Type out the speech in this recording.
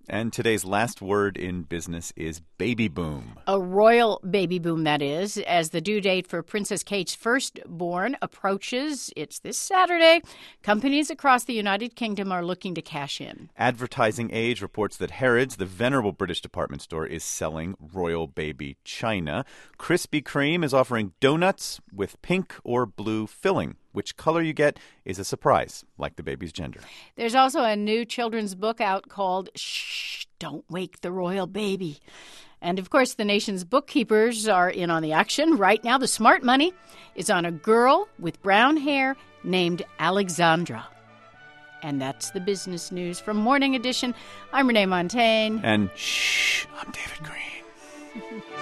And today's last word in business is baby boom. A royal baby boom, that is, as the due date for Princess Kate's firstborn approaches. It's this Saturday. Companies across the United Kingdom are looking to cash in. Advertising Age reports that Harrods, the venerable British department store, is selling royal baby china. Krispy Kreme is offering donuts with pink or blue filling. Which color you get is a surprise, like the baby's gender. There's also a new children's book out called Shh, Don't Wake the Royal Baby. And, of course, the nation's bookkeepers are in on the action. Right now, the smart money is on a girl with brown hair named Alexandra. And that's the business news from Morning Edition. I'm Renee Montagne. And shh, I'm David Green.